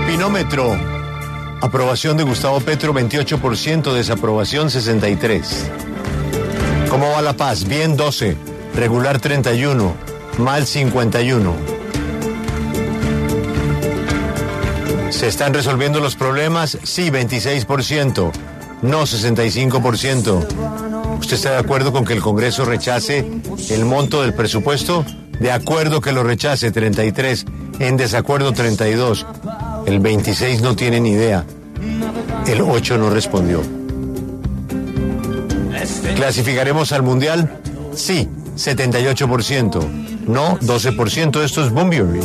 Opinómetro. Aprobación de Gustavo Petro 28%, desaprobación 63%. ¿Cómo va La Paz? Bien 12%, regular 31%, mal 51%. ¿Se están resolviendo los problemas? Sí, 26%, no 65%. ¿Usted está de acuerdo con que el Congreso rechace el monto del presupuesto? De acuerdo que lo rechace 33%, en desacuerdo 32%. El 26% no tiene ni idea. El 8% no respondió. ¿Clasificaremos al Mundial? Sí, 78%. No, 12%. Esto es Boomberry.